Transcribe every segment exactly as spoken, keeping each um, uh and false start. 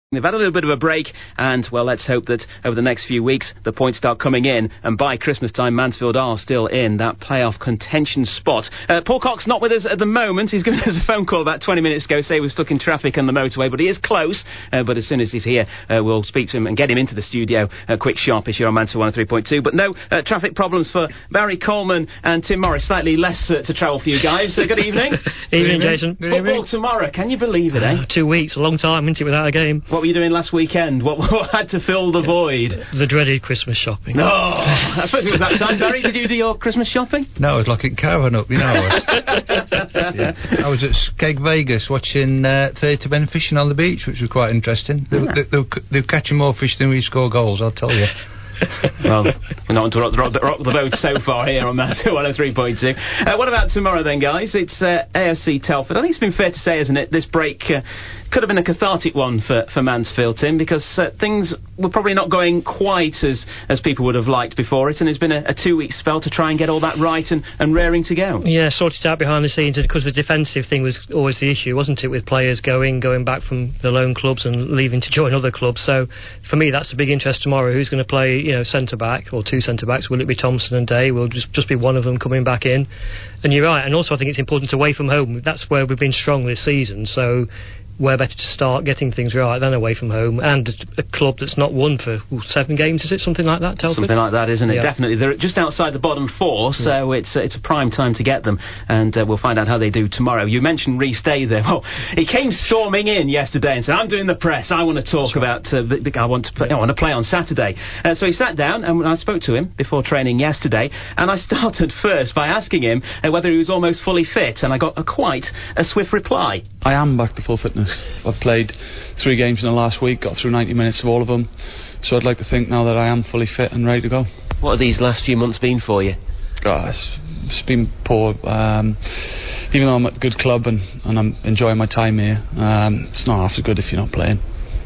They've had a little bit of a break, and, well, let's hope that over the next few weeks the points start coming in, and by Christmas time Mansfield are still in that playoff contention spot. Uh, Paul Cox not with us at the moment. He's given us a phone call about twenty minutes ago, say he was stuck in traffic on the motorway, but he is close, uh, but as soon as he's here uh, we'll speak to him and get him into the studio. Uh, quick sharpish here on Mansfield one oh three point two, but no uh, traffic problems for Barry Coleman and Tim Morris. Slightly less uh, to travel for you guys. Uh, good evening. Evening, Jason. Football evening. Tomorrow, can you believe it, eh? Uh, two weeks, a long time, isn't it, without a game? What were you doing last weekend? What, what had to fill the void? The dreaded Christmas shopping. No, oh, I suppose it was that time. Barry, did you do your Christmas shopping? No, I was locking caravan up, you know. I was, yeah. I was at Skeg Vegas watching uh, thirty men fishing on the beach, which was quite interesting. They, yeah. they, they, they were catching more fish than we score goals, I'll tell you. Well, we're not to rock, rock, rock the boat so far here on Mansfield one oh three point two. Uh, what about tomorrow then, guys? It's uh, A F C Telford. I think it's been fair to say, isn't it, this break uh, could have been a cathartic one for, for Mansfield, Tim, because uh, things were probably not going quite as, as people would have liked before it, and it's been a, a two-week spell to try and get all that right and, and raring to go. Yeah, sorted out behind the scenes, because the defensive thing was always the issue, wasn't it, with players going, going back from the loan clubs and leaving to join other clubs. So, for me, that's the big interest tomorrow. Who's going to play, you know, centre-back, or two centre-backs? Will it be Thompson and Day? Will just, just be one of them coming back in? And you're right, and also I think it's important away from home. That's where we've been strong this season, so where better to start getting things right than away from home, and a club that's not won for ooh, seven games, is it? Something like that, Telford? Something like that, isn't it? Yeah. Definitely. They're just outside the bottom four, so yeah. it's uh, it's a prime time to get them, and uh, we'll find out how they do tomorrow. You mentioned Rhys Day there. Well, he came storming in yesterday and said, I'm doing the press, I want to talk about, uh, the, the, I want to play, I want to play on Saturday. Uh, so he sat down, and I spoke to him before training yesterday, and I started first by asking him uh, whether he was almost fully fit, and I got a quite a swift reply. I am back to full fitness. I've played three games in the last week, got through ninety minutes of all of them, so I'd like to think now that I am fully fit and ready to go. What have these last few months been for you? Oh, it's, it's been poor. Um, even though I'm at a good club and, and I'm enjoying my time here, um, it's not half so good if you're not playing.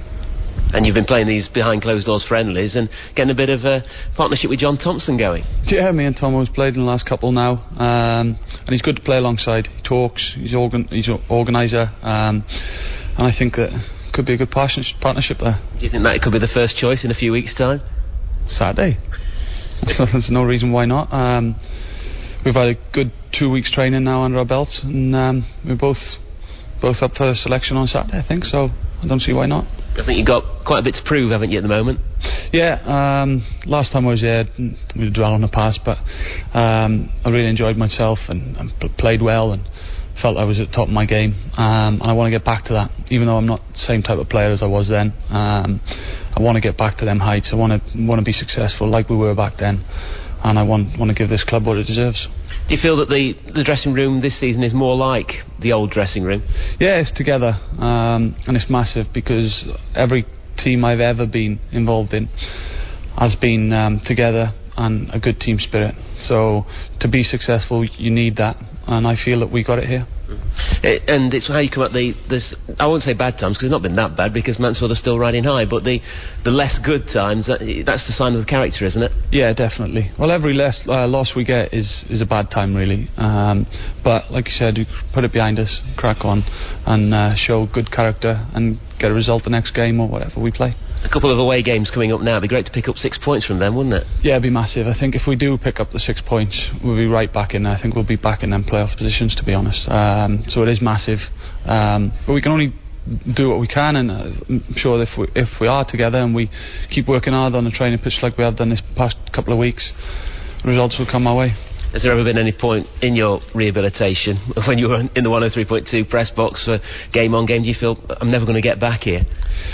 And you've been playing these behind closed doors friendlies and getting a bit of a partnership with John Thompson going. Yeah, me and Tom have played in the last couple now, um, and he's good to play alongside. He talks, he's organ- he's an organiser, um, and I think that could be a good partnership there. Do you think that could be the first choice in a few weeks' time? Saturday. There's no reason why not. Um, we've had a good two weeks training now under our belts, and um, we're both both up for selection on Saturday, I think, so I don't see why not. I think you've got quite a bit to prove, haven't you, at the moment? Yeah, um, last time I was here, we dwell on the past, but um, I really enjoyed myself and, and played well and felt I was at the top of my game, um, and I want to get back to that, even though I'm not the same type of player as I was then. um, I want to get back to them heights. I want to want to be successful like we were back then, and I want want to give this club what it deserves. Do you feel that the, the dressing room this season is more like the old dressing room? Yeah, it's together, um, and it's massive, because every team I've ever been involved in has been um, together and a good team spirit. So to be successful, you need that, and I feel that we got it here. It, and it's how you come at the this. I won't say bad times, because it's not been that bad, because Mansfield are still riding high. But the the less good times, that, that's the sign of the character, isn't it? Yeah, definitely. Well, every less uh, loss we get is is a bad time, really. Um, but like you said, we put it behind us, crack on, and uh, show good character, and get a result the next game or whatever we play. A couple of away games coming up now. It'd be great to pick up six points from them, wouldn't it? Yeah, it'd be massive. I think if we do pick up the six points, we'll be right back in there. I think we'll be back in them playoff positions, to be honest. Um, so it is massive. Um, but we can only do what we can, and I'm sure if we, if we are together and we keep working hard on the training pitch like we have done this past couple of weeks, results will come our way. Has there ever been any point in your rehabilitation when you were in the one oh three point two press box for game on game, do you feel, I'm never going to get back here?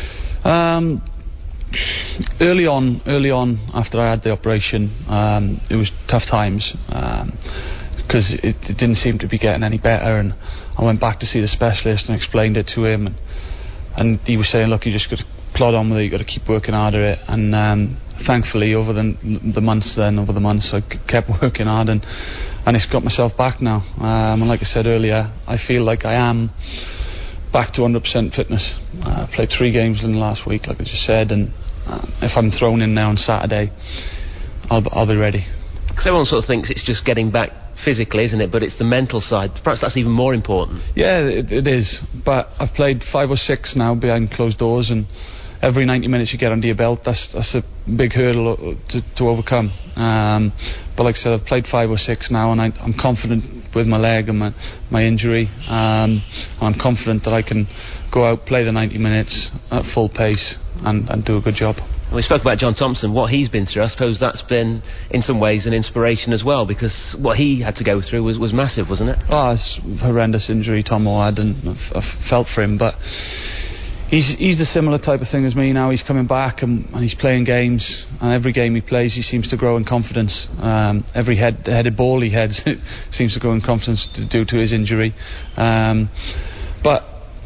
Um... Early on, early on, after I had the operation, um, it was tough times, because um, it, it didn't seem to be getting any better, and I went back to see the specialist and explained it to him, and, and he was saying, look, you just got to plod on with it, you got to keep working hard at it, and um, thankfully over the the months then, over the months I kept working hard, and, and it's got myself back now, um, and like I said earlier, I feel like I am back to one hundred percent fitness. I uh, played three games in the last week, like I just said, and uh, if I'm thrown in now on Saturday, I'll, I'll be ready. Because everyone sort of thinks it's just getting back physically, isn't it? But it's the mental side. Perhaps that's even more important. Yeah, it, it is. But I've played five or six now behind closed doors, and every ninety minutes you get under your belt, that's that's a big hurdle to, to overcome. Um, but like I said, I've played five or six now, and I, I'm confident with my leg and my, my injury. Um, and I'm confident that I can go out, play the ninety minutes at full pace, and, and do a good job. We spoke about John Thompson, what he's been through. I suppose that's been, in some ways, an inspiration as well, because what he had to go through was, was massive, wasn't it? Oh, it's a horrendous injury Tomo had, and I've, I've felt for him, but he's he's a similar type of thing as me now. He's coming back and, and he's playing games, and every game he plays he seems to grow in confidence. Um, every head, headed ball he heads seems to grow in confidence due to his injury. Um, but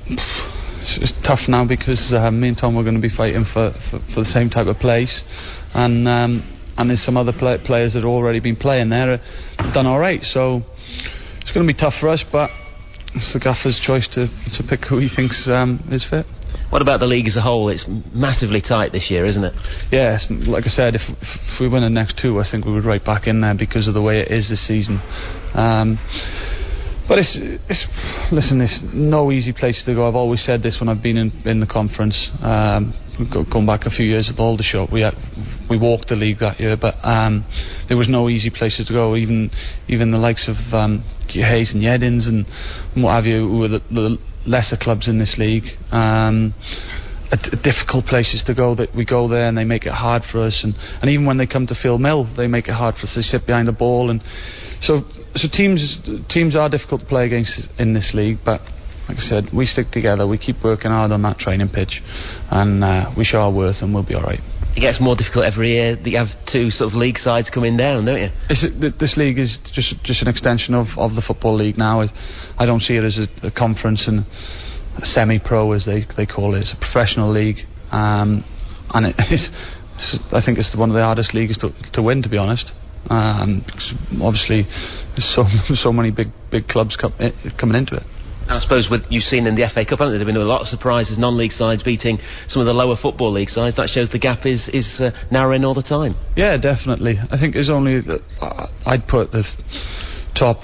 it's tough now because uh, me and Tom are going to be fighting for, for, for the same type of place, and um, and there's some other play- players that have already been playing there have done all right. So it's going to be tough for us, but it's the gaffer's choice to to pick who he thinks um, is fit. What about the league as a whole? It's massively tight this year, isn't it? Yes, like I said, if, if we win the next two, I think we would right back in there because of the way it is this season. Um, but it's, it's listen, it's no easy place to go. I've always said this when I've been in, in the conference. Um, go, going back a few years with Aldershot, we had, we walked the league that year, but um, there was no easy places to go. Even even the likes of um, Hayes and Yeddins and what have you, who were the, the lesser clubs in this league, um, are d- difficult places to go. That we go there and they make it hard for us, and, and even when they come to Phil Mill, they make it hard for us. They sit behind the ball, and so so teams teams are difficult to play against in this league. But like I said, we stick together, we keep working hard on that training pitch, and uh, we show our worth, and we'll be all right. It gets more difficult every year that you have two sort of league sides coming down, don't you? It's, this league is just just an extension of, of the Football League now. I don't see it as a, a conference and a semi-pro, as they they call it. It's a professional league, um, and it is, I think it's one of the hardest leagues to, to win, to be honest. Um, obviously, there's so so many big big clubs com- coming into it. I suppose with you've seen in the F A Cup, haven't there? There have been a lot of surprises, non-league sides beating some of the lower football league sides. That shows the gap is is uh, narrowing all the time. Yeah, definitely. I think there's only uh, I'd put the top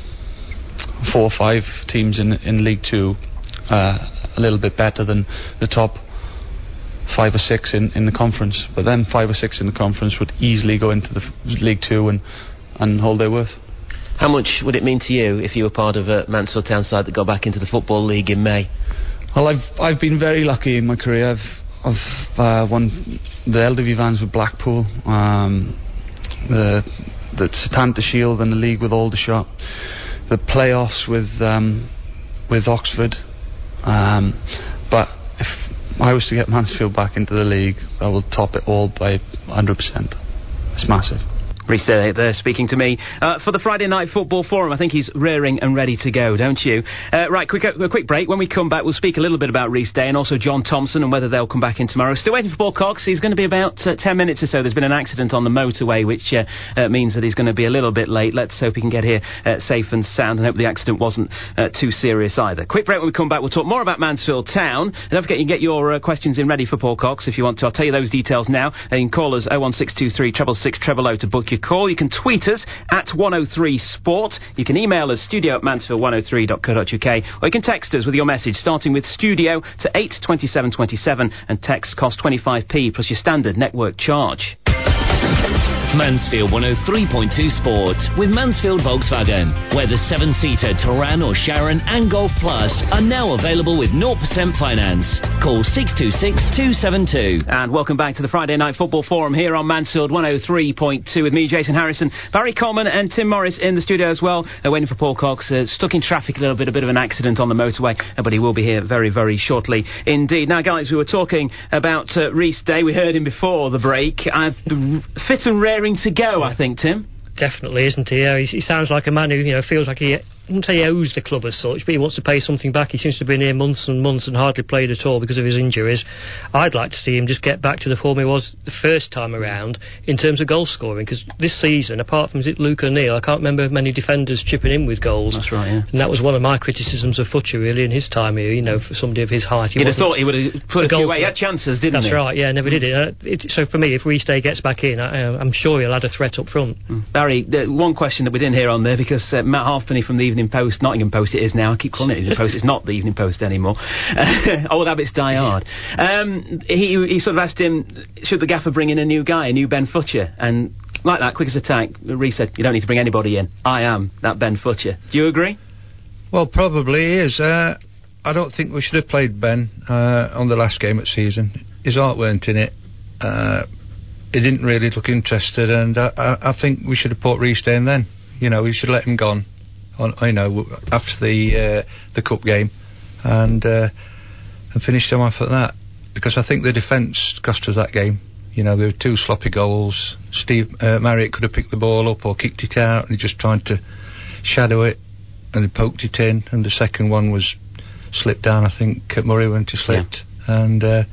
four or five teams in in League Two uh, a little bit better than the top five or six in, in the conference. But then five or six in the conference would easily go into the f- League Two and and hold their worth. How much would it mean to you if you were part of a Mansfield Town side that got back into the Football League in May? Well, I've I've been very lucky in my career. I've I've uh, won the L D V Vans with Blackpool, um, the the Setanta Shield and the league with Aldershot, the playoffs with um, with Oxford. Um, but if I was to get Mansfield back into the league, I will top it all by one hundred percent. It's massive. Rhys Day there speaking to me uh, for the Friday Night Football Forum. I think he's rearing and ready to go, don't you? Uh, right, quick, a quick break. When we come back, we'll speak a little bit about Rhys Day and also John Thompson and whether they'll come back in tomorrow. Still waiting for Paul Cox. He's going to be about uh, ten minutes or so. There's been an accident on the motorway, which uh, uh, means that he's going to be a little bit late. Let's hope he can get here uh, safe and sound, and hope the accident wasn't uh, too serious either. Quick break. When we come back, we'll talk more about Mansfield Town. And don't forget, you can get your uh, questions in ready for Paul Cox if you want to. I'll tell you those details now. And you can call us oh one six two three six six six zero zero to book your call. You can tweet us at one oh three sport. You can email us studio at mansfield one oh three dot co dot uk, or you can text us with your message starting with studio to eight twenty-seven twenty-seven, and text cost twenty-five p plus your standard network charge. Mansfield one oh three point two Sport with Mansfield Volkswagen, where the seven-seater Touran or Sharon and Golf Plus are now available with zero percent finance. Call six two six two seven two. And welcome back to the Friday Night Football Forum here on Mansfield one oh three point two with me, Jason Harrison, Barry Coleman and Tim Morris in the studio as well. Uh, waiting for Paul Cox, uh, stuck in traffic a little bit, a bit of an accident on the motorway, uh, but he will be here very, very shortly indeed. Now, guys, we were talking about uh, Rhys Day. We heard him before the break. Uh, fit and raring to go, I think, Tim. Definitely, isn't he? Yeah, he, he sounds like a man who, you know, feels like he I wouldn't say he owes the club as such, but he wants to pay something back. He seems to have been here months and months and hardly played at all because of his injuries. I'd like to see him just get back to the form he was the first time around in terms of goal scoring, because this season, apart from is it Luke O'Neill, I can't remember many defenders chipping in with goals. That's right, yeah. And that was one of my criticisms of Futcher, really, in his time here, you know, for somebody of his height. He You'd have thought he would have put a few away. He had chances, didn't That's he? That's right, yeah, never did it. Uh, it. So for me, if Restay gets back in, I, uh, I'm sure he'll add a threat up front. Mm. Barry, uh, one question that we didn't hear on there, because uh, Matt Halfpenny from the Evening Post, Nottingham Post it is now, I keep calling it the Evening Post, it's not the Evening Post anymore. Old habits die hard. Um, he, he sort of asked him, should the gaffer bring in a new guy, a new Ben Futcher? And like that, quick as a tack, Reece said, you don't need to bring anybody in. I am that Ben Futcher. Do you agree? Well, probably he is. Uh, I don't think we should have played Ben uh, on the last game of the season. His heart weren't in it. Uh, he didn't really look interested, and I, I, I think we should have put Reece in then. You know, we should let him gone. On, you know, after the uh, the cup game, and uh, and finished him off at that, because I think the defence cost us that game. You know, there were two sloppy goals. Steve uh, Marriott could have picked the ball up or kicked it out, and he just tried to shadow it, and he poked it in. And the second one was slipped down. I think Murray went to slipped, yeah. and uh,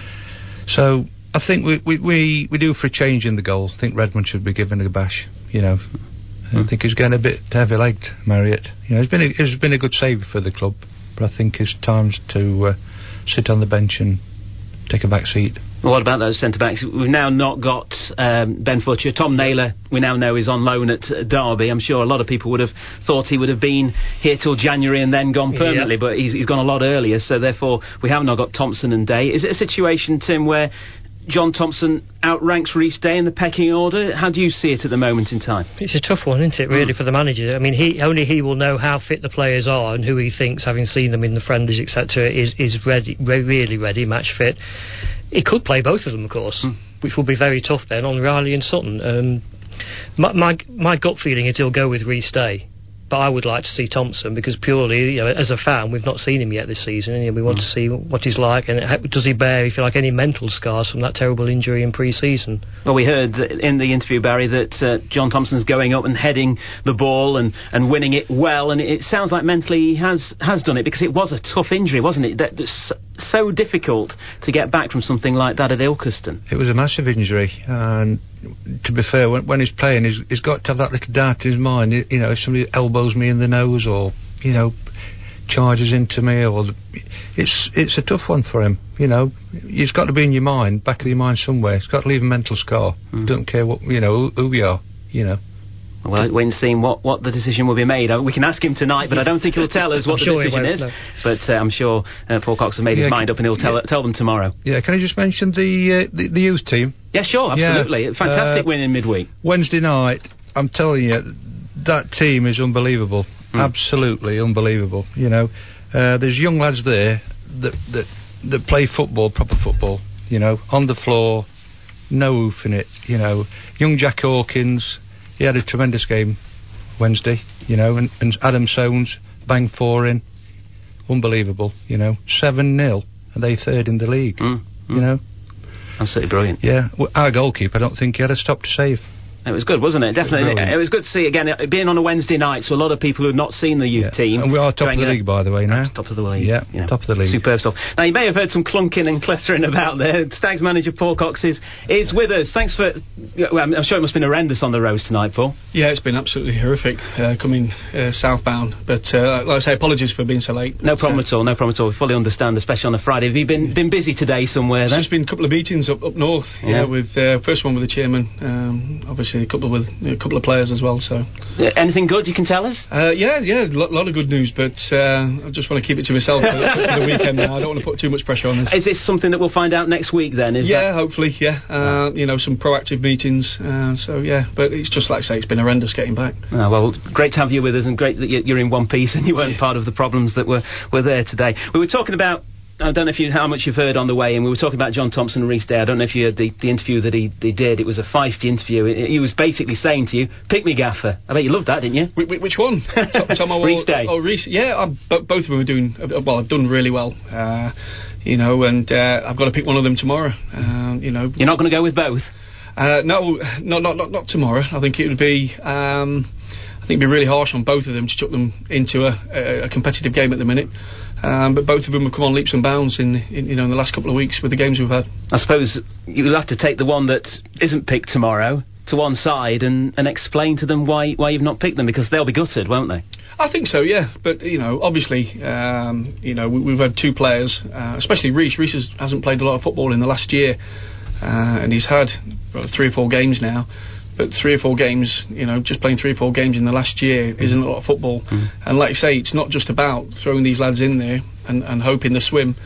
so I think we, we we we do for a change in the goal. I think Redmond should be given a bash. You know. I think he's getting a bit heavy-legged, Marriott. You know, he's been a, he's been a good saver for the club, but I think it's time to uh, sit on the bench and take a back seat. Well, what about those centre-backs? We've now not got um, Ben Futcher. Tom Naylor, we now know, is on loan at uh, Derby. I'm sure a lot of people would have thought he would have been here till January and then gone permanently, yeah. but he's, he's gone a lot earlier, so therefore we have not got Thompson and Day. Is it a situation, Tim, where John Thompson outranks Reece Day in the pecking order? How do you see it at the moment in time? It's a tough one, isn't it, really, mm. for the manager? I mean, he only he will know how fit the players are and who he thinks, having seen them in the friendlies, et cetera, is is ready, really ready, match fit. He could play both of them, of course, mm. which will be very tough then on Riley and Sutton. Um, my, my my gut feeling is he'll go with Reece Day. But I would like to see Thompson, because purely, you know, as a fan, we've not seen him yet this season, and we want mm. to see what he's like, and how, does he bear, if you like, any mental scars from that terrible injury in pre-season. Well, we heard in the interview, Barry, that uh, John Thompson's going up and heading the ball and, and winning it well, and it sounds like mentally he has, has done it, because it was a tough injury, wasn't it? That, that's so difficult to get back from something like that at Ilkeston. It was a massive injury, and to be fair, when, when he's playing, he's, he's got to have that little doubt in his mind. You know, if somebody elbows me in the nose, or you know, charges into me, or the, it's it's a tough one for him. You know, it's got to be in your mind, back of your mind somewhere. It's got to leave a mental scar. Mm. Don't care what you know who, who we are. You know. Well, when seeing what, what the decision will be made, we can ask him tonight, but I don't think he'll tell us what the sure decision is. No. But uh, I'm sure uh, Paul Cox has made yeah, his mind up, and he'll tell yeah. tell them tomorrow. Yeah, can I just mention the uh, the, the youth team? Yeah, sure, absolutely. Yeah. Fantastic uh, win in midweek. Wednesday night, I'm telling you, that team is unbelievable. Mm. Absolutely unbelievable. You know, uh, there's young lads there that that that play football, proper football. You know, on the floor, no oof in it. You know, young Jack Hawkins, he had a tremendous game Wednesday, you know, and, and Adam Soames banged four in. Unbelievable, you know. seven nil, and they third in the league, mm, mm. you know. Absolutely brilliant. Yeah, well, our goalkeeper, I don't think he had a stop to save. It was good, wasn't it? Definitely. It, it was good to see, again, it, being on a Wednesday night, so a lot of people who had not seen the youth yeah. team. And we are top of the league, by the way, now. Top of the league. Yeah, you know, top of the league. Superb stuff. Now, you may have heard some clunking and cluttering about there. Stags manager Paul Cox is, is with us. Thanks for... Well, I'm sure it must have been horrendous on the roads tonight, Paul. Yeah, it's been absolutely horrific uh, coming uh, southbound. But, uh, like I say, apologies for being so late. No problem uh, at all, no problem at all. We fully understand, especially on a Friday. Have you been been busy today somewhere then? There's been a couple of meetings up, up north, yeah, yeah with uh, first one with the chairman, um, obviously a couple with a couple of players as well. So, uh, anything good you can tell us? Uh, yeah, yeah, a lot, lot of good news, but uh, I just want to keep it to myself for, for the weekend now. I don't want to put too much pressure on this. Is this something that we'll find out next week then? Is yeah, that... hopefully, yeah. Uh, you know, some proactive meetings. Uh, so yeah, but it's just like I say, it's been horrendous getting back. Oh, well, great to have you with us, and great that you're in one piece and you weren't part of the problems that were were there today. We were talking about. I don't know if you how much you've heard on the way, and we were talking about John Thompson and Reece Day. I don't know if you heard the, the interview that he, he did. It was a feisty interview. It, he was basically saying to you, "Pick me, gaffer." I bet you loved that, didn't you? Wh- which one? Tom, Tom or Reece Day. Oh, Reece. Yeah, I'm, b- both of them are doing well. I've done really well, uh, you know, and uh, I've got to pick one of them tomorrow. Uh, you know, you're not going to go with both. Uh, no, no, not, not not tomorrow. I think it would be. Um, I I think it'd be really harsh on both of them to chuck them into a, a, a competitive game at the minute. Um, but both of them have come on leaps and bounds in, in you know in the last couple of weeks with the games we've had. I suppose you'll have to take the one that isn't picked tomorrow to one side and, and explain to them why why you've not picked them, because they'll be gutted, won't they? I think so, yeah. But, you know, obviously, um, you know, we, we've had two players, uh, especially Reece. Reece has, hasn't played a lot of football in the last year, uh, and he's had well, three or four games now. But three or four games, you know, just playing three or four games in the last year isn't a lot of football. Mm. And like I say, it's not just about throwing these lads in there and, and hoping they swim.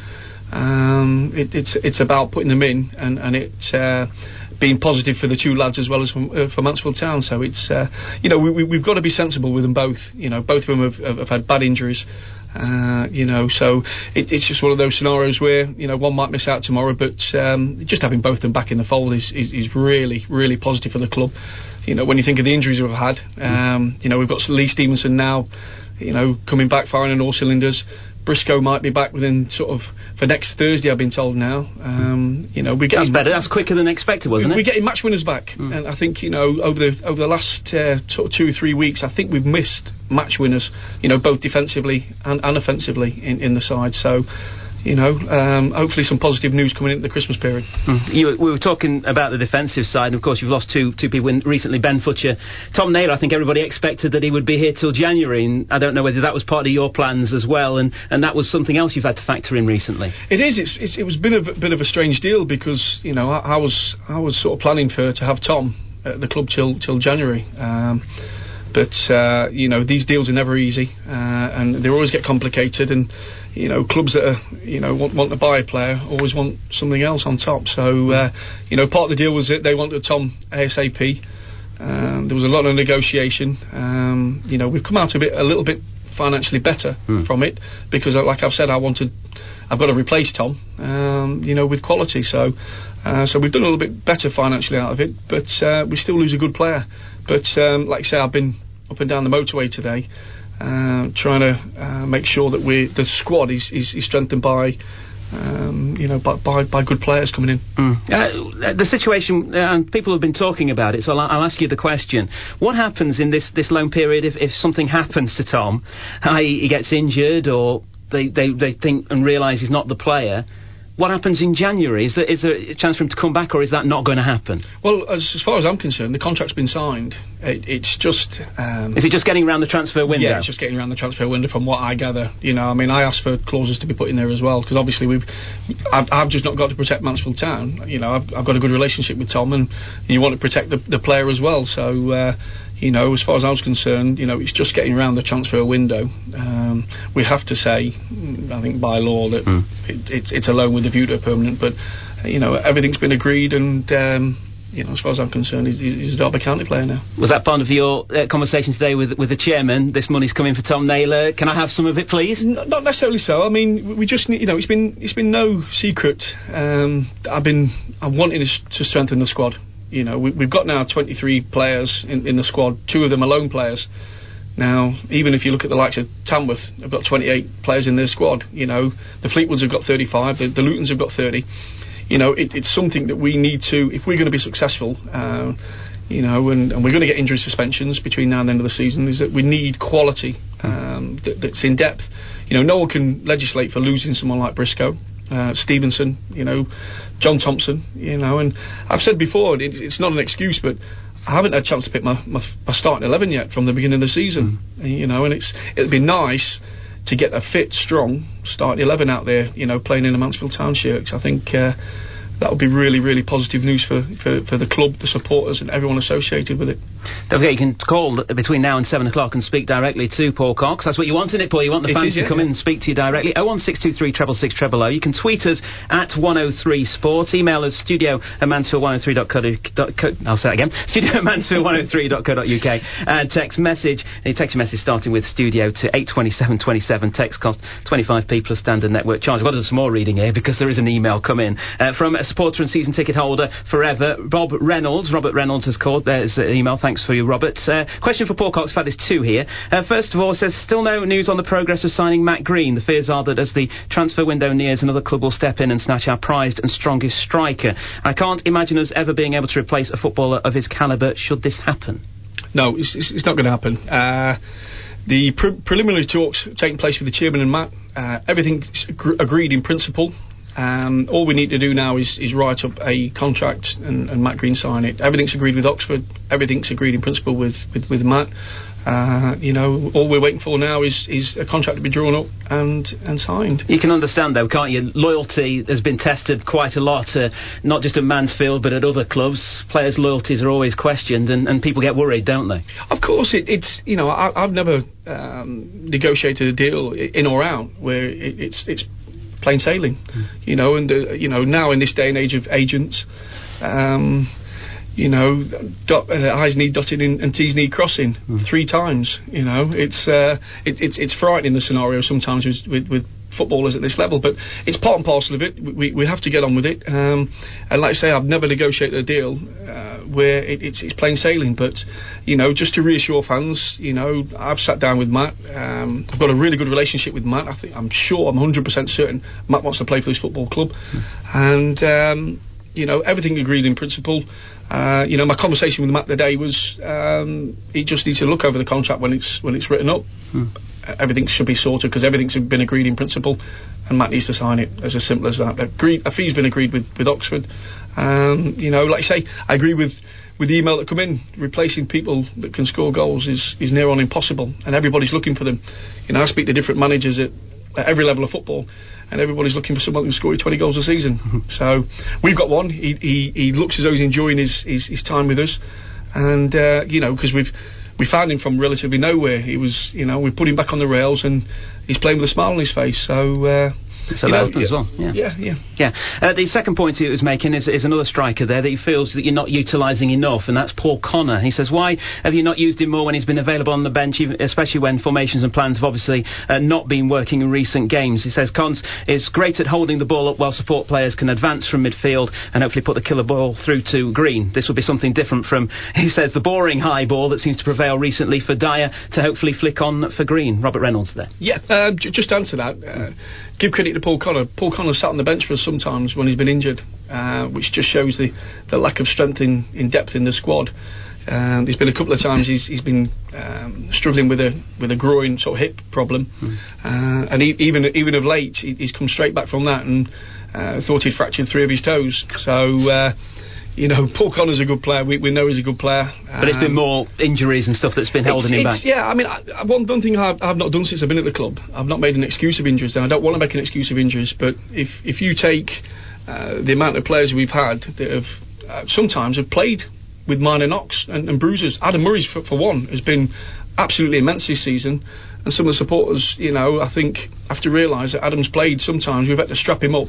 Um, it, it's it's about putting them in and, and it's uh, being positive for the two lads as well as for, uh, for Mansfield Town. So it's, uh, you know, we, we, we've got to be sensible with them both. You know, both of them have, have, have had bad injuries. Uh, you know, so it, it's just one of those scenarios where, you know, one might miss out tomorrow, but um, just having both of them back in the fold is, is, is really, really positive for the club. You know, when you think of the injuries we've had, um, you know, we've got Lee Stevenson now, you know, coming back firing on all cylinders. Briscoe might be back within sort of for next Thursday, I've been told now. Um, you know, we That's better. That's quicker than expected, wasn't we, it? We're getting match winners back, mm. and I think, you know, over the over the last uh, sort of two or three weeks, I think we've missed match winners. You know, both defensively and, and offensively in, in the side. So, you know, um, hopefully some positive news coming into the Christmas period. Mm. You, we were talking about the defensive side, and of course you've lost two two people in, recently, Ben Futcher. Tom Naylor, I think everybody expected that he would be here till January, and I don't know whether that was part of your plans as well, and, and that was something else you've had to factor in recently. It is, it's, it's, it was a bit of, a bit of a strange deal because, you know, I, I was I was sort of planning for to have Tom at the club till, till January. Um, But, uh, you know, these deals are never easy, uh, and they always get complicated, and, you know, clubs that, are, you know, want, want to buy a player always want something else on top. So, uh, you know, part of the deal was that they wanted Tom ASAP. Um, there was a lot of negotiation. Um, you know, we've come out a bit, a little bit financially better hmm. from it, because, like I've said, I wanted, I've got to replace Tom, um, you know, with quality. So, uh, so we've done a little bit better financially out of it, but uh, we still lose a good player. But um, like I say, I've been up and down the motorway today, uh, trying to uh, make sure that we the squad is, is, is strengthened by, um, you know, by, by by good players coming in. Mm. Uh, the situation, uh, and people have been talking about it, so I'll, I'll ask you the question: what happens in this, this loan period if, if something happens to Tom, that is, he gets injured, or they, they, they think and realise he's not the player? What happens in January? Is there, is there a chance for him to come back, or is that not going to happen? Well, as, as far as I'm concerned, the contract's been signed. It, it's just... Um, is it just getting around the transfer window? Yeah, it's just getting around the transfer window from what I gather. You know, I mean, I asked for clauses to be put in there as well, because obviously we've... I've, I've just not got to protect Mansfield Town. You know, I've, I've got a good relationship with Tom, and you want to protect the, the player as well. So... Uh, You know, as far as I was concerned, you know, it's just getting around the transfer window. Um, we have to say, I think by law, that mm. it, it's, it's a loan with a view to a permanent. But, you know, everything's been agreed, and, um, you know, as far as I'm concerned, he's, he's a Derby County player now. Was that part of your uh, conversation today with with the chairman? This money's coming for Tom Naylor. Can I have some of it, please? N- not necessarily so. I mean, we just, you know, it's been it's been no secret. Um, I've been I'm wanting to strengthen the squad. You know, we, we've got now twenty-three players in, in the squad. Two of them are loan players. Now, even if you look at the likes of Tamworth, they've got twenty-eight players in their squad. You know, the Fleetwoods have got thirty-five. The, the Lutons have got thirty. You know, it, it's something that we need to, if we're going to be successful, uh, you know, and, and we're going to get injury suspensions between now and the end of the season, is that we need quality um, that, that's in depth. You know, no one can legislate for losing someone like Briscoe. Uh, Stevenson, you know, John Thompson, you know, and I've said before, it, it's not an excuse, but I haven't had a chance to pick my, my, my starting eleven yet from the beginning of the season, mm. you know, and it's it'd be nice to get a fit, strong starting eleven out there, you know, playing in the Mansfield Town shirts. I think uh, that would be really, really positive news for, for, for the club, the supporters, and everyone associated with it. Okay, you can call between now and seven o'clock and speak directly to Paul Cox. That's what you want, isn't it, Paul? You want the it fans is, yeah, to come yeah. in and speak to you directly. oh one six two three six six six oh oh. You can tweet us at one oh three sport. Email us studio at mansfield one oh three dot co dot uk. I'll say it again. Studio at mansfield one oh three dot co dot uk. And text message. You text your message starting with studio to eight twenty-seven twenty-seven. Text cost twenty-five p plus standard network charge. I've got to do some more reading here because there is an email come in uh, from a supporter and season ticket holder forever, Rob Reynolds. Robert Reynolds has called. There's an email. Thanks for you, Robert. Uh, question for Paul Cox. I've had this two here. Uh, first of all, says still no news on the progress of signing Matt Green. The fears are that as the transfer window nears, another club will step in and snatch our prized and strongest striker. I can't imagine us ever being able to replace a footballer of his calibre should this happen. no, it's, it's, it's not going to happen. Uh, the pre- preliminary talks taking place with the chairman and Matt. Uh, everything's gr- agreed in principle. Um, all we need to do now is, is write up a contract and, and Matt Green sign it. Everything's agreed with Oxford. Everything's agreed in principle with, with, with Matt. Uh, you know, all we're waiting for now is, is a contract to be drawn up and, and signed. You can understand, though, can't you? Loyalty has been tested quite a lot, uh, not just at Mansfield, but at other clubs. Players' loyalties are always questioned, and, and people get worried, don't they? Of course, it, it's, you know, I, I've never um, negotiated a deal in or out where it, it's it's plain sailing, mm. you know, and, uh, you know, now in this day and age of agents, um, you know, dot, uh, I's need dotted in and T's need crossing mm. three times. You know, it's uh, it, it's it's frightening, the scenario sometimes with, with, with footballers at this level, but it's part and parcel of it. We we have to get on with it. Um, and like I say, I've never negotiated a deal uh, where it, it's it's plain sailing. But you know, just to reassure fans, you know, I've sat down with Matt. Um, I've got a really good relationship with Matt. I think I'm sure, I'm one hundred percent certain Matt wants to play for this football club, mm. and. Um, You know, everything agreed in principle. Uh, you know, my conversation with Matt today was um, he just needs to look over the contract when it's when it's written up. Hmm. Everything should be sorted because everything's been agreed in principle, and Matt needs to sign it. As simple as that. Agreed, a fee's been agreed with with Oxford. Um, you know, like I say, I agree with. With the email that come in, replacing people that can score goals is, is near on impossible, and everybody's looking for them. You know, I speak to different managers at, at every level of football, and everybody's looking for someone who can score twenty goals a season. Mm-hmm. So we've got one. He, he he looks as though he's enjoying his his, his time with us, and uh, you know, because we've we found him from relatively nowhere. He was, you know, we put him back on the rails, and he's playing with a smile on his face. So. Uh, So you know, as yeah, well. Yeah, yeah, yeah. yeah. Uh, the second point he was making is, is another striker there that he feels that you're not utilising enough, and that's Paul Connor. He says, why have you not used him more when he's been available on the bench, even, especially when formations and plans have obviously uh, not been working in recent games? He says, Cons is great at holding the ball up while support players can advance from midfield and hopefully put the killer ball through to Green. This will be something different from, he says, the boring high ball that seems to prevail recently for Dyer to hopefully flick on for Green. Robert Reynolds there. Yeah, uh, j- just to answer that, uh, give credit to Paul Connor. Paul Connor sat on the bench for us sometimes when he's been injured, uh, which just shows the, the lack of strength in, in depth in the squad. Um, there's been a couple of times he's he's been um, struggling with a with a groin sort of hip problem, mm. uh, and he, even even of late he, he's come straight back from that and uh, thought he'd fractured three of his toes. So. Uh, You know, Paul Connor's a good player. We, we know he's a good player. But um, it's been more injuries and stuff that's been holding him back. Yeah, I mean, I, I, one, one thing I've, I've not done since I've been at the club, I've not made an excuse of injuries, and I don't want to make an excuse of injuries, but if if you take uh, the amount of players we've had that have uh, sometimes have played with minor knocks and, and bruises, Adam Murray's, for, for one, has been absolutely immense this season, and some of the supporters, you know, I think have to realise that Adam's played sometimes, we've had to strap him up.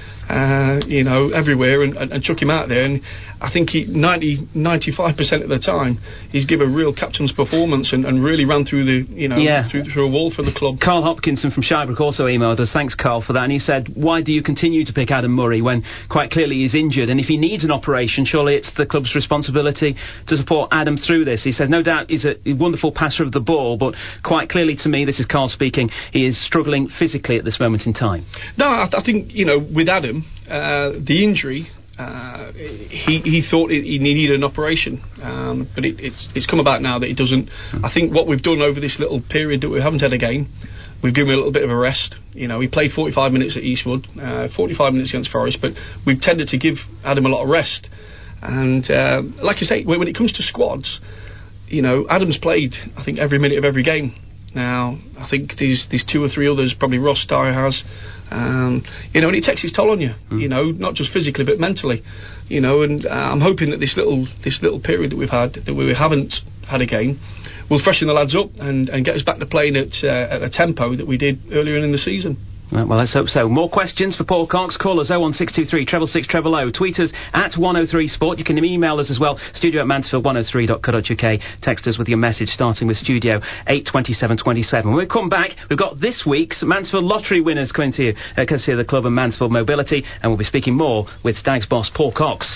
Uh, you know, everywhere and, and, and chuck him out there, and I think he ninety, ninety-five percent of the time he's given a real captain's performance and, and really ran through the, you know, yeah. through, through a wall for the club. Carl Hopkinson from Shirebrook also emailed us, thanks Carl for that, and he said, why do you continue to pick Adam Murray when quite clearly he's injured, and if he needs an operation, surely it's the club's responsibility to support Adam through this. He says, no doubt he's a wonderful passer of the ball, but quite clearly to me, this is Carl speaking, he is struggling physically at this moment in time. No, I, I think, you know, with Adam, Uh, the injury, uh, he he thought it, he needed an operation, um, but it, it's it's come about now that it doesn't. Mm. I think what we've done over this little period that we haven't had a game, we've given him a little bit of a rest. You know, he played forty-five minutes at Eastwood, uh, forty-five minutes against Forest, but we've tended to give Adam a lot of rest. And uh, like I say, when it comes to squads, you know, Adam's played, I think, every minute of every game. Now, I think these these two or three others, probably Ross Dyer has, um, you know, and it takes its toll on you, mm. you know, not just physically but mentally, you know. And uh, I'm hoping that this little this little period that we've had, that we haven't had a game, will freshen the lads up and, and get us back to playing at, uh, at a tempo that we did earlier in the season. Well, let's hope so. More questions for Paul Cox. Call us oh one six two three, six six six oh oh. Tweet us at one oh three sport. You can email us as well, studio at mansfield one oh three dot co dot uk. Text us with your message, starting with studio eight twenty-seven twenty-seven. When we come back, we've got this week's Mansfield Lottery winners coming to you, uh, courtesy of the club and Mansfield Mobility, and we'll be speaking more with Stags boss Paul Cox.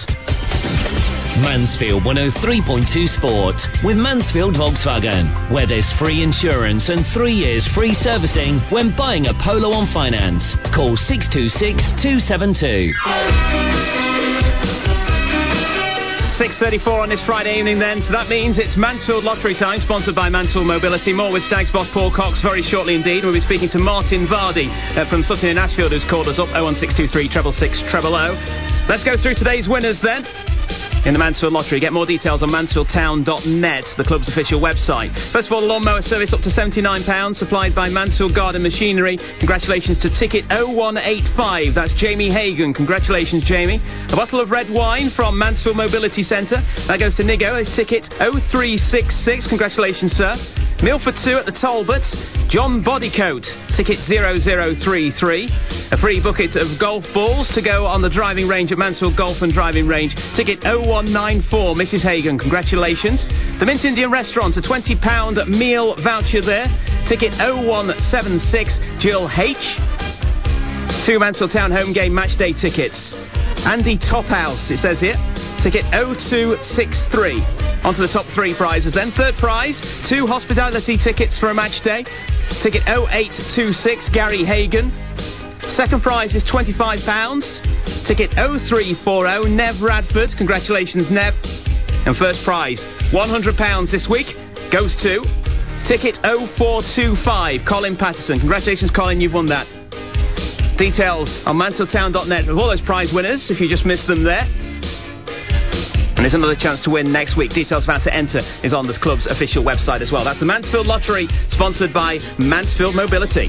Mansfield one oh three point two Sport with Mansfield Volkswagen, where there's free insurance and three years free servicing when buying a Polo on finance. Call six two six, two seven two. six thirty-four on this Friday evening then, so that means it's Mansfield Lottery time, sponsored by Mansfield Mobility. More with Stags boss Paul Cox very shortly indeed. We'll be speaking to Martin Vardy uh, from Sutton in Ashfield, who's called us up, oh one six two three, six six six, oh oh oh. Let's go through today's winners then. In the Mansfield Lottery. Get more details on mansfield town dot net, the club's official website. First of all, the lawnmower service up to seventy-nine pounds, supplied by Mansfield Garden Machinery. Congratulations to ticket oh one eight five. That's Jamie Hagan. Congratulations, Jamie. A bottle of red wine from Mansfield Mobility Centre. That goes to Nigo. His ticket oh three six six. Congratulations, sir. Meal for two at the Talbots. John Bodycoat, ticket zero zero three three. A free bucket of golf balls to go on the driving range at Mansfield Golf and Driving Range. Ticket oh one nine four. Missus Hagan, congratulations. The Mint Indian Restaurant, a twenty pound meal voucher there. Ticket oh one seven six. Jill H. Two Mansfield Town home game match day tickets. Andy Tophouse, it says here. Ticket oh two six three. On to the top three prizes then. Third prize, two hospitality tickets for a match day. Ticket oh eight two six, Gary Hagan. Second prize is twenty-five pounds. Ticket oh three four oh, Nev Radford. Congratulations, Nev. And first prize, one hundred pounds this week, goes to ticket oh four two five, Colin Patterson. Congratulations, Colin, you've won that. Details on mansfield town dot net of all those prize winners, if you just missed them there. And there's another chance to win next week. Details of how to enter is on the club's official website as well. That's the Mansfield Lottery, sponsored by Mansfield Mobility.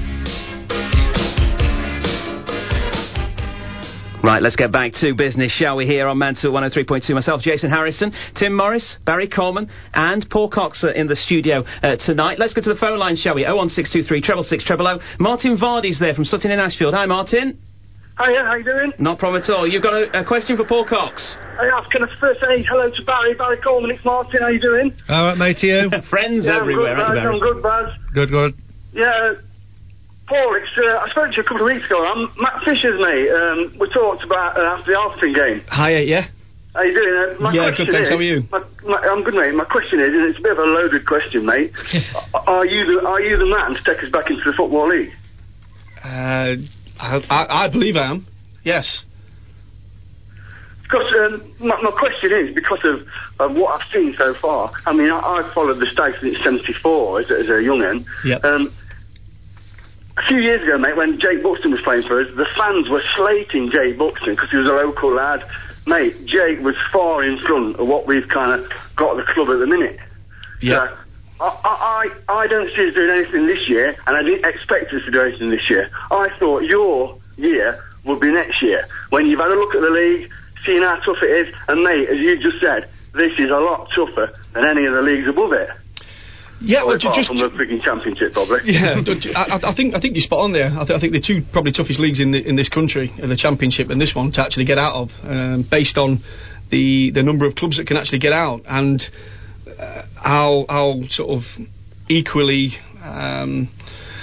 Right, let's get back to business, shall we, here on Mansfield one oh three point two. Myself, Jason Harrison, Tim Morris, Barry Coleman and Paul Cox are in the studio uh, tonight. Let's go to the phone line, shall we? oh one six two three, six six six, oh oh oh. Martin Vardy's there from Sutton in Ashfield. Hi, Martin. Hiya, how you doing? Not a problem at all. You've got a, a question for Paul Cox. Hey, I can I first say hello to Barry, Barry Coleman, it's Martin, how you doing? All right, mate, to you? Friends yeah, everywhere, I'm good, Baz, I'm good, Baz. Good, good. Yeah, Paul, it's, uh, I spoke to you a couple of weeks ago. I'm Matt Fisher's mate. Um, we talked about uh, after the Alston game. Hiya, yeah. How you doing? Uh, my yeah, good, thanks, is, how are you? My, my, I'm good, mate. My question is, and it's a bit of a loaded question, mate. are you the Are you the man to take us back into the Football League? Uh, I, I, I believe I am. Yes. Because um, my, my question is, because of, of what I've seen so far, I mean, I, I followed the Stags since seventy-four as, as a young'un. Yep. Um, a few years ago, mate, when Jake Buxton was playing for us, the fans were slating Jake Buxton because he was a local lad. Mate, Jake was far in front of what we've kind of got at the club at the minute. Yeah. So, I, I, I don't see us doing anything this year, and I didn't expect us to do anything this year. I thought your year would be next year, when you've had a look at the league, seen how tough it is, and mate, as you just said, this is a lot tougher than any of the leagues above it. Yeah, well, apart just from the freaking championship, probably. Yeah, I, I think I think you're spot on there. I, th- I think the two probably toughest leagues in the, in this country are the championship and this one to actually get out of, um, based on the the number of clubs that can actually get out and uh, how how sort of equally. Um,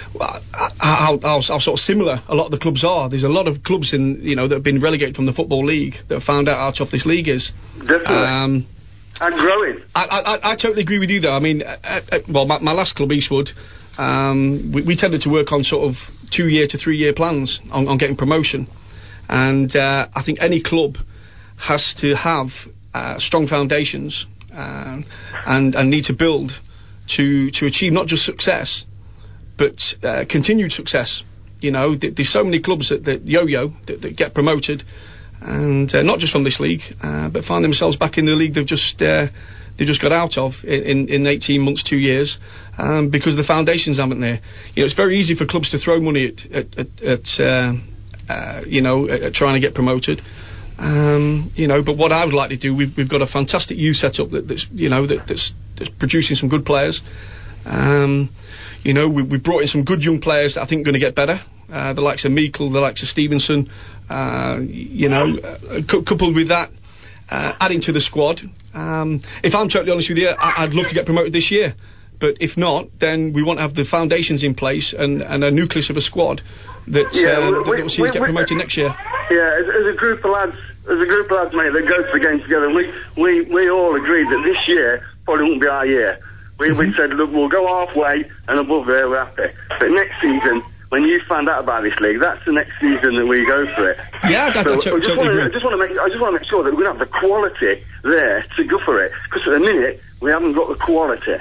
How, how, how sort of similar a lot of the clubs are. There's a lot of clubs in you know that have been relegated from the Football League that have found out how tough this league is. Definitely. Um, and growing. I, I, I totally agree with you though. I mean, uh, uh, well, my, my last club, Eastwood, um, we, we tended to work on sort of two-year to three-year plans on, on getting promotion, and uh, I think any club has to have uh, strong foundations uh, and and need to build to to achieve not just success, but uh, continued success. You know, th- there's so many clubs that, that yo-yo, that, that get promoted, and uh, not just from this league, uh, but find themselves back in the league they've just uh, they just got out of in, in eighteen months, two years, um, because the foundations aren't there. You know, it's very easy for clubs to throw money at, at, at, at uh, uh, you know, at, at trying to get promoted. Um, you know, but what I would like to do, we've, we've got a fantastic youth setup that, that's, you know, that, that's, that's producing some good players. Um, you know, we, we brought in some good young players that I think are going to get better. Uh, the likes of Meikle, the likes of Stevenson. Uh, you know, uh, cu- coupled with that, uh, adding to the squad. Um, if I'm totally honest with you, I- I'd love to get promoted this year. But if not, then we want to have the foundations in place and, and a nucleus of a squad that, yeah, uh, we, that will see us get promoted we, next year. Yeah, as, as a group of lads, as a group of lads, mate, that go to the game together, we, we, we all agreed that this year probably won't be our year. We, mm-hmm. we said, look, we'll go halfway and above there, we're happy. But next season, when you found out about this league, that's the next season that we go for it. Yeah, I, so I, I, I just want to, I just want to make, I just want to make sure that we're going to have the quality there to go for it. Because at the minute we haven't got the quality.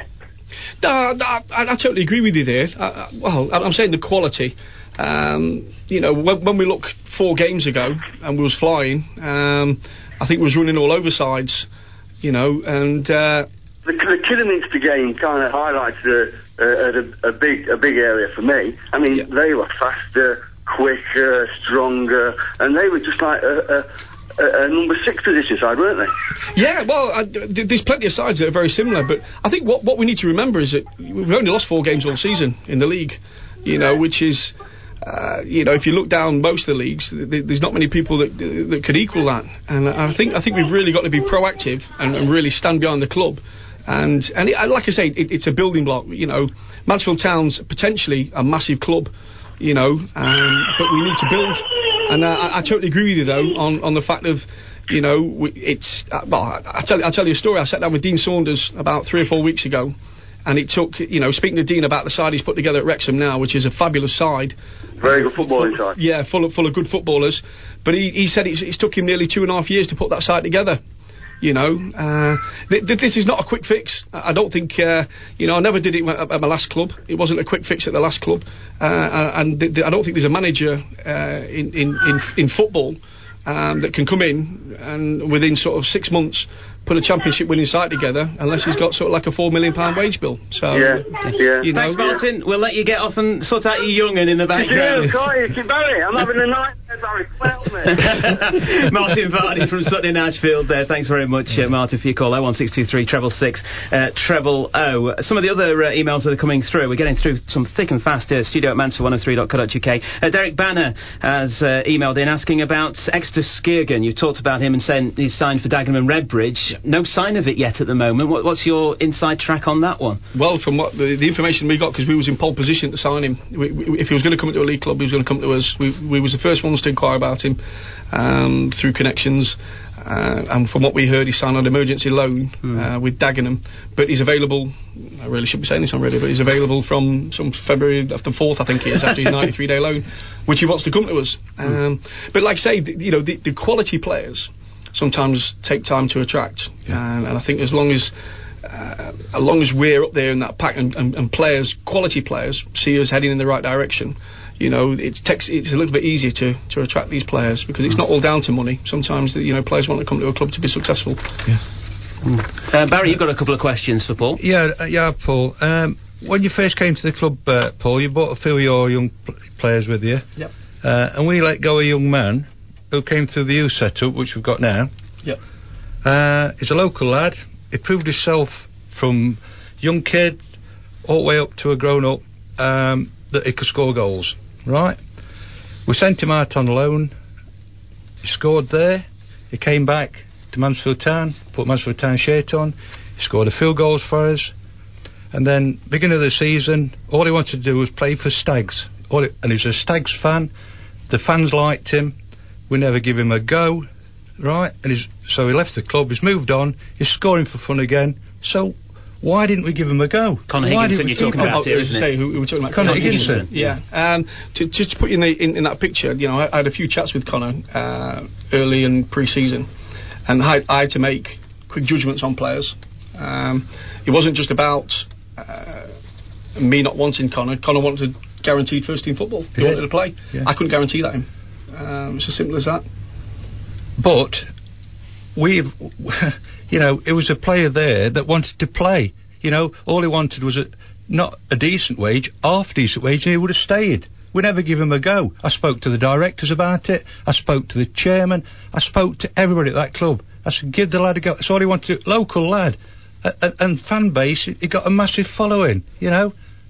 No, no I, I totally agree with you there. I, I, well, I'm saying the quality. Um, you know, when, when we look four games ago and we was flying, um, I think we was running all over sides. You know, and uh, the, the Kidderminster game kind of highlighted a, a, a, a big a big area for me. I mean, yeah. they were faster, quicker, stronger, and they were just like a, a, a number six position side, weren't they? Yeah, well, I, there's plenty of sides that are very similar, but I think what what we need to remember is that we've only lost four games all season in the league. You know, which is. Uh, you know, if you look down most of the leagues, th- there's not many people that that could equal that. And I think I think we've really got to be proactive and, and really stand behind the club. And and it, like I say, it, it's a building block. You know, Mansfield Town's potentially a massive club. You know, um, but we need to build. And uh, I, I totally agree with you though on, on the fact of. You know, we, it's uh, well. I tell I'll tell you a story. I sat down with Dean Saunders about three or four weeks ago. And it took, you know, speaking to Dean about the side he's put together at Wrexham now, which is a fabulous side. Very good footballing side. Yeah, full of, full of good footballers. But he, he said it's, it's took him nearly two and a half years to put that side together. You know, uh, th- th- this is not a quick fix. I don't think, uh, you know, I never did it at, at my last club. It wasn't a quick fix at the last club. Uh, and th- th- I don't think there's a manager uh, in, in, in, in football um, that can come in and within sort of six months put a championship winning side together unless he's got sort of like a four million pound wage bill. So yeah, yeah. You know, thanks, Martin. We'll let you get off and sort out your young'un in the background. Yeah, can't you, Barry? I'm having a nightmare, Barry. Help me. Martin Varney from Sutton in Ashfield there. Thanks very much, uh, Martin, for your call. oh one six two three treble six uh, treble oh. Some of the other uh, emails that are coming through. We're getting through some thick and fast here. Studio at mansfield one oh three dot co dot uk. Uh, Derek Banner has uh, emailed in asking about Exeter Skirgan. You talked about him and saying he's signed for Dagenham and Redbridge. Yeah. No sign of it yet at the moment. What, what's your inside track on that one? Well, from what the, the information we got, because we was in pole position to sign him. We, we, if he was going to come to a league club, he was going to come to us. We, we was the first ones to inquire about him um, through connections. Uh, and from what we heard, he signed on emergency loan mm. uh, with Dagenham. But he's available, I really shouldn't be saying this on radio, but he's available from some February after fourth, I think it is, after his ninety-three day loan, which he wants to come to us. Mm. Um, but like I say, the, you know, the, the quality players sometimes take time to attract. Yeah. And, and I think as long as uh, as long as we're up there in that pack and, and, and players, quality players, see us heading in the right direction, you know, it takes, it's a little bit easier to, to attract these players because it's not all down to money. Sometimes, you know, players want to come to a club to be successful. Yeah. Mm. Uh, Barry, you've got a couple of questions for Paul. Yeah, uh, yeah, Paul. Um, when you first came to the club, uh, Paul, you brought a few of your young pl- players with you. Yep. Uh, and we let go a young man who came through the youth setup, which we've got now. Yep. Uh, he's a local lad. He proved himself from young kid all the way up to a grown-up um, that he could score goals. Right? We sent him out on loan. He scored there. He came back to Mansfield Town, put Mansfield Town shirt on. He scored a few goals for us. And then, beginning of the season, all he wanted to do was play for Stags. All he, and he was a Stags fan. The fans liked him. We never give him a go. Right? And he's, so he left the club. He's moved on. He's scoring for fun again. So why didn't we give him a go? Connor Higginson, you're talking about here, isn't it? Who, we were talking about Connor, Connor Higginson. Higginson. Yeah. Um, to, just to put you in, the, in, in that picture, you know, I, I had a few chats with Connor uh, early in pre-season, and I, I had to make quick judgments on players. Um, it wasn't just about uh, me not wanting Connor. Connor wanted guaranteed first-team football. He yeah. wanted to play. Yeah. I couldn't guarantee that him. Um, it's as simple as that. But we've, you know, it was a player there that wanted to play. You know, all he wanted was a, not a decent wage, half decent wage, and he would have stayed. We never give him a go. I spoke to the directors about it. I spoke to the chairman. I spoke to everybody at that club. I said, give the lad a go. That's all he wanted to do. Local lad. Uh, uh, and fan base, he got a massive following, you know.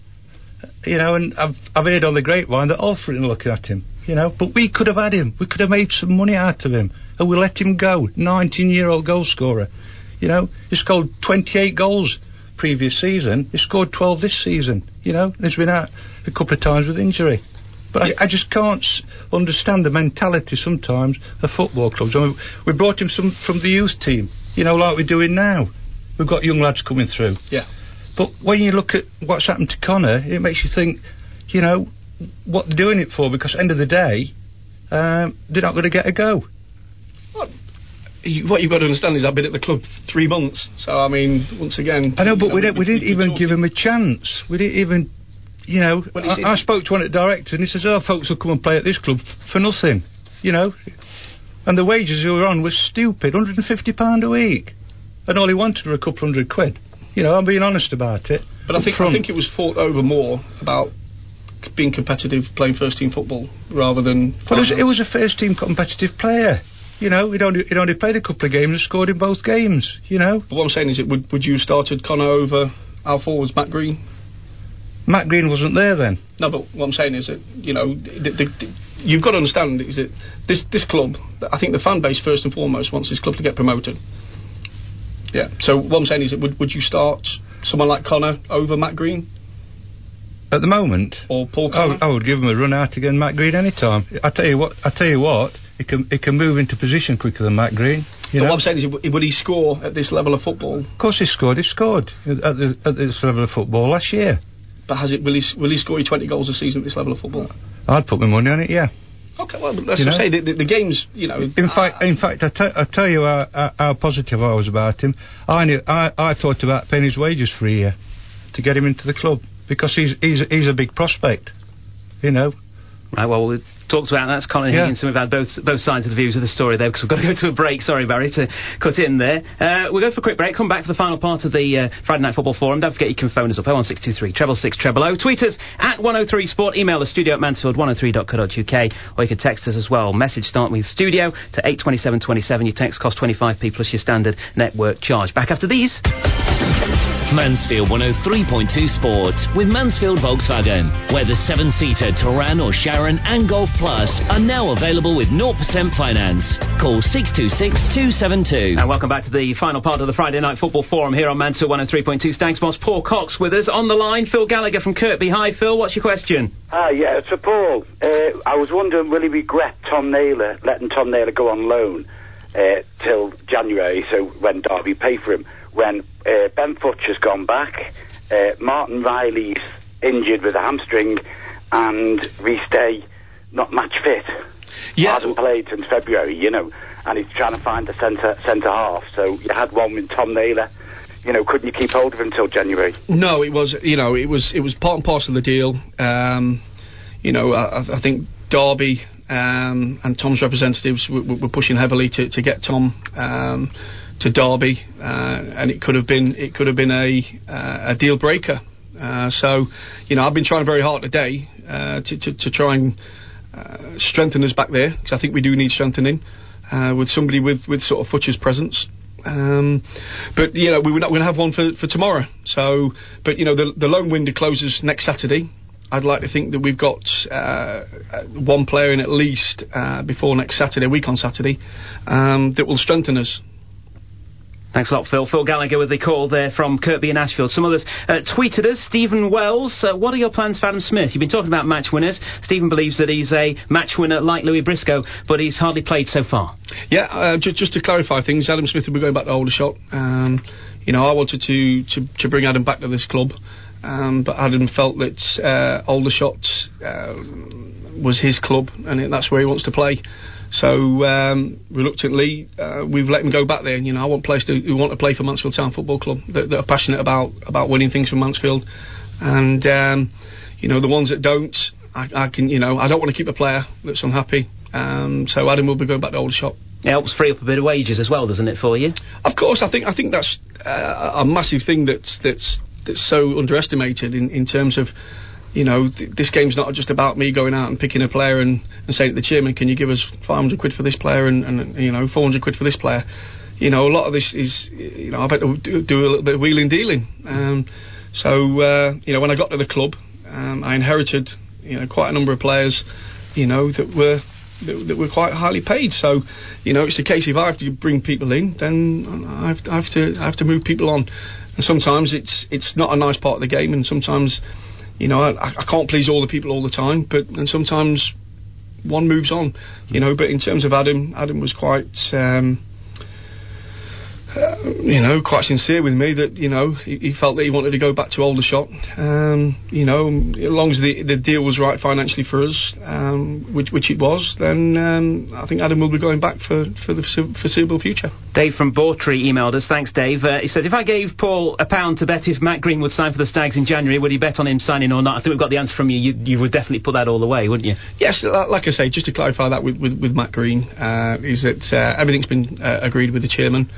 You know, and I've, I've heard on the grapevine that Alfred are looking at him, you know. But we could have had him. We could have made some money out of him. And we let him go. nineteen-year-old goal scorer. You know, he scored twenty-eight goals previous season. He scored twelve this season, you know. He's been out a couple of times with injury. But yeah. I, I just can't s- understand the mentality sometimes of football clubs. I mean, we brought him some from the youth team, you know, like we're doing now. We've got young lads coming through. Yeah. But when you look at what's happened to Connor, it makes you think, you know, what they're doing it for, because at the end of the day, um, they're not going to get a go. What? You, what you've got to understand is I've been at the club three months, so I mean, once again... I know, but know, we, didn't, we didn't even talking. give him a chance. We didn't even, you know... Well, I, I spoke to one of the directors, and he says, oh, folks will come and play at this club f- for nothing, you know. And the wages we were on were stupid, one hundred fifty pounds a week. And all he wanted were a couple hundred quid. You know, I'm being honest about it. But I think I think it was fought over more about being competitive, playing first-team football, rather than... But it was, it was a first-team competitive player. You know, he'd only, he'd only played a couple of games and scored in both games, you know. But what I'm saying is, it would, would you have started Connor over our forwards, Matt Green? Matt Green wasn't there then. No, but what I'm saying is that, you know, the, the, the, you've got to understand is that this, this club, I think the fan base first and foremost wants this club to get promoted. Yeah, so what I'm saying is that would, would you start someone like Connor over Matt Green? At the moment? Or Paul Connor? I, I would give him a run out again, Matt Green, any time. I tell you what, I tell you what, he can he can move into position quicker than Matt Green. You but know? what I'm saying is, would he score at this level of football? Of course he scored, he scored at, the, at this level of football last year. But has it? Will he? Will he score you twenty goals a season at this level of football? I'd put my money on it. Yeah. Okay. Well, let's just say the, the, the games. You know. In fact, in fact, I, t- I tell you how, how, how positive I was about him. I knew. I, I thought about paying his wages for a year to get him into the club because he's he's he's a big prospect. You know. Right, well, we've talked about that. That's Colin yeah. Higgins, and we've had both both sides of the views of the story there, because we've got to go to a break. Sorry, Barry, to cut in there. Uh, we'll go for a quick break, come back for the final part of the uh, Friday Night Football Forum. Don't forget you can phone us up, oh one six two three, six six six, oh oh oh. Tweet us at one oh three sport, email the studio at mansfield one oh three dot co dot uk, or you can text us as well. Message start with studio to eight twenty-seven twenty-seven. Your text costs twenty-five p plus your standard network charge. Back after these. Mansfield one oh three point two Sport with Mansfield Volkswagen, where the seven-seater Touran or Sharon and Golf Plus are now available with zero percent finance. Call six two six, two seven two. And welcome back to the final part of the Friday Night Football Forum here on Mansfield one oh three point two. Stanks boss Paul Cox with us on the line. Phil Gallagher from Kirkby. Hi, Phil. What's your question? Ah, yeah, so Paul, uh, I was wondering, will he regret Tom Naylor, letting Tom Naylor go on loan uh, till January, so when Derby pay for him? When uh, Ben Futcher's gone back, uh, Martin Riley's injured with a hamstring, and Rhys Day not match fit. Yeah. Hasn't played since February, you know, and he's trying to find a centre centre half. So you had one with Tom Naylor. You know, couldn't you keep hold of him until January? No, it was, you know, it was it was part and parcel of the deal. Um, you know, I, I think Derby um, and Tom's representatives were, were pushing heavily to, to get Tom um, to Derby, uh, and it could have been it could have been a uh, a deal breaker. Uh, so, you know, I've been trying very hard today uh, to, to to try and uh, strengthen us back there, because I think we do need strengthening uh, with somebody with, with sort of Futcher's presence. Um, but you know, we were not going to have one for, for tomorrow. So, but you know, the the loan window closes next Saturday. I'd like to think that we've got uh, one player in at least uh, before next Saturday, week on Saturday, um, that will strengthen us. Thanks a lot, Phil. Phil Gallagher with the call there from Kirkby and Ashfield. Some others uh, tweeted us. Stephen Wells, uh, what are your plans for Adam Smith? You've been talking about match winners. Stephen believes that he's a match winner like Louis Briscoe, but he's hardly played so far. Yeah, uh, just, just to clarify things, Adam Smith will be going back to Aldershot. Um, you know, I wanted to, to, to bring Adam back to this club, um, but Adam felt that uh, Aldershot uh, was his club, and that's where he wants to play. So um, reluctantly, uh, we've let him go back there. You know, I want players to, who want to play for Mansfield Town Football Club, that, that are passionate about about winning things for Mansfield, and um, you know, the ones that don't, I, I can, you know, I don't want to keep a player that's unhappy. Um, so Adam will be going back to Aldershot. It helps free up a bit of wages as well, doesn't it, for you? Of course, I think I think that's uh, a massive thing that's that's that's so underestimated in, in terms of. You know, th- this game's not just about me going out and picking a player and, and saying to the chairman, can you give us five hundred quid for this player and, and, you know, four hundred quid for this player. You know, a lot of this is, you know, I've had to do, do a little bit of wheeling dealing. Um, so, uh, you know, when I got to the club, um, I inherited, you know, quite a number of players, you know, that were that, that were quite highly paid. So, you know, it's a case if I have to bring people in, then I have, I have to I have to move people on. And sometimes it's it's not a nice part of the game, and sometimes... You know, I, I can't please all the people all the time, but and sometimes one moves on. You know, but in terms of Adam, Adam was quite. Um, uh, you know, quite sincere with me that, you know, he, he felt that he wanted to go back to Aldershot. Um, you know, as long as the, the deal was right financially for us, um, which, which it was, then um, I think Adam will be going back for, for the foreseeable future. Dave from Bawtry emailed us. Thanks, Dave. Uh, he said, if I gave Paul a pound to bet if Matt Green would sign for the Stags in January, would he bet on him signing or not? I think we've got the answer from you. You, you would definitely put that all the way, wouldn't you? Yes, like I say, just to clarify that with, with, with Matt Green, uh, is that uh, everything's been uh, agreed with the chairman.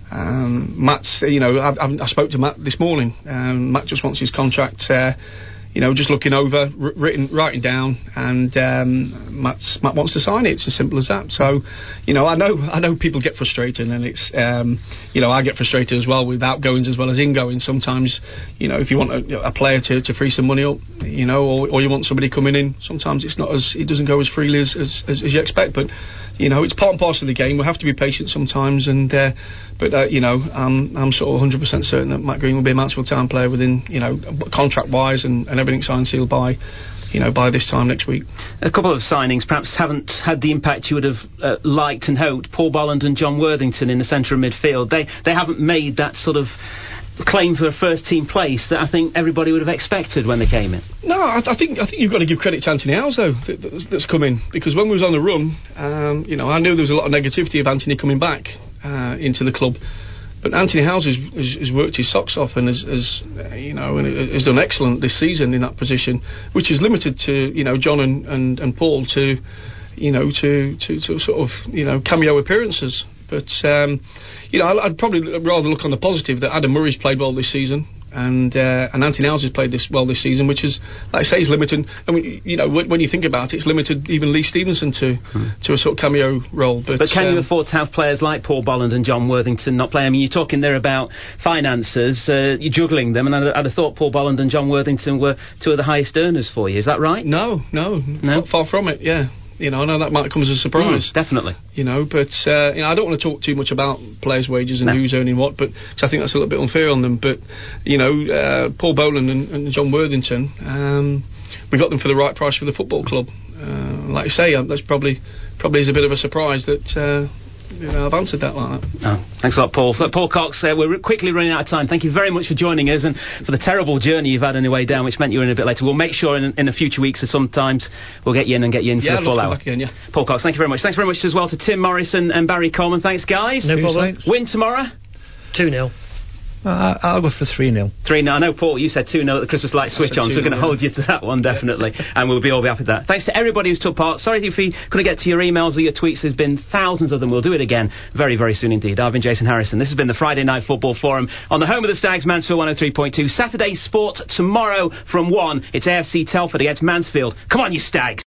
Um, Matt's, you know, I, I, I spoke to Matt this morning. Um, Matt just wants his contract, uh, you know, just looking over, r- written, writing down, and um, Matt's, Matt wants to sign it. It's as simple as that. So, you know, I know, I know people get frustrated, and it's, um, you know, I get frustrated as well with outgoings as well as ingoings. Sometimes, you know, if you want a, a player to, to free some money up, you know, or, or you want somebody coming in, sometimes it's not as, it doesn't go as freely as, as, as, as you expect, but. You know, it's part and parcel of the game. We have to be patient sometimes, and uh, but uh, you know, um, I'm sort of one hundred percent certain that Matt Green will be a Mansfield Town player within, you know, contract-wise and, and everything signed sealed by, you know, by this time next week. A couple of signings perhaps haven't had the impact you would have uh, liked and hoped. Paul Bolland and John Worthington in the centre of midfield. They they haven't made that sort of claim for a first team place that I think everybody would have expected when they came in. No, I, I think I think you've got to give credit to Anthony Howes though that, that's, that's come in, because when we was on the run, um, you know, I knew there was a lot of negativity of Anthony coming back uh, into the club, but Anthony Howes has, has, has worked his socks off and has, has uh, you know, and has done excellent this season in that position, which is limited to, you know, John and, and, and Paul to, you know, to, to, to sort of, you know, cameo appearances. But, um, you know, I'd probably rather look on the positive that Adam Murray's played well this season, and uh, and Anthony Howes has played this well this season, which is, like I say, is limited. I mean, you know, when, when you think about it, it's limited even Lee Stevenson to hmm. to a sort of cameo role. But, but can um, you afford to have players like Paul Bolland and John Worthington not play? I mean, you're talking there about finances, uh, you're juggling them, and I'd, I'd have thought Paul Bolland and John Worthington were two of the highest earners for you. Is that right? No, no, no, far from it. Yeah. You know, I know that might come as a surprise. Mm, definitely. You know, but, uh, you know, I don't want to talk too much about players' wages and no. who's earning what, but cause I think that's a little bit unfair on them. But, you know, uh, Paul Bolland and, and John Worthington, um, we got them for the right price for the football club. Uh, like you say, uh, that's probably probably is a bit of a surprise that, uh, you know, I've answered that like that. Oh, thanks a lot, Paul. So, Paul Cox, uh, we're quickly running out of time. Thank you very much for joining us and for the terrible journey you've had on your way down, which meant you were in a bit later. We'll make sure in, in a future weeks that sometimes we'll get you in and get you in yeah, for the full hour. Again, yeah. Paul Cox, thank you very much. Thanks very much as well to Tim Morrison and Barry Coleman. Thanks, guys. No problem. Win tomorrow? two nil. Uh, I'll go for three nil. three nil. I know, Paul, you said two nil at the Christmas light switch on, so we're going to yeah. hold you to that one, definitely. Yeah. And we'll be all be happy with that. Thanks to everybody who's took part. Sorry if we couldn't get to your emails or your tweets. There's been thousands of them. We'll do it again very, very soon indeed. I've been Jason Harrison. This has been the Friday Night Football Forum on the home of the Stags, Mansfield one oh three point two. Saturday Sport tomorrow from one. It's A F C Telford against Mansfield. Come on, you Stags!